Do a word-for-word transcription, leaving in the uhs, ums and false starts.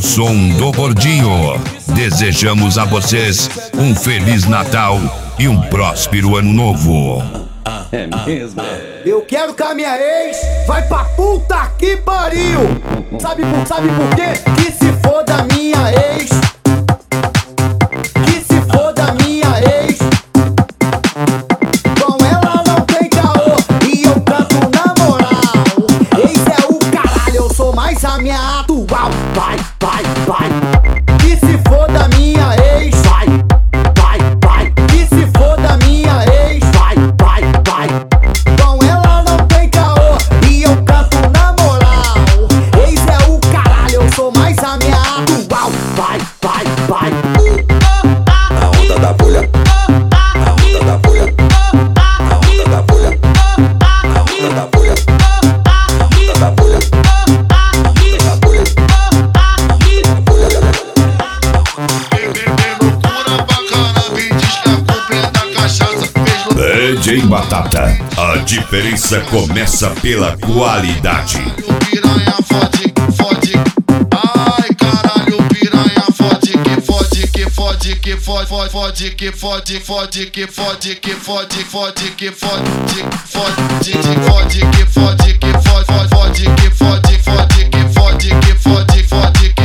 som do Gordinho. Desejamos a vocês um Feliz Natal e um próspero Ano Novo. É mesmo? Eu quero que a minha ex vai pra puta que pariu. Sabe por, sabe por quê? Que se foda minha ex. Que se foda minha ex. Com ela não tem caô e eu canto na moral. Ex é o caralho, eu sou mais a minha atual. Vai, vai, vai. Que se foda minha ex. Vai, vai, vai. Que se foda minha ex. Vai, vai, vai. Com ela não tem caô e eu canto na moral. Ex é o caralho, eu sou mais a minha atual. Vai, vai, vai. A onda da bolha. A onda da bolha. A onda da bolha. A onda da bolha. A onda da bolha. D J Batata, a diferença começa pela qualidade. Piranha fode, fode. Ai caralho, piranha fode, que fode, que fode, que fode, fode, fode, que fode, fode, que fode, que fode, fode, que fode, fode, que fode, que fode, que fode, fode, que fode, fode, que fode, que fode, fode,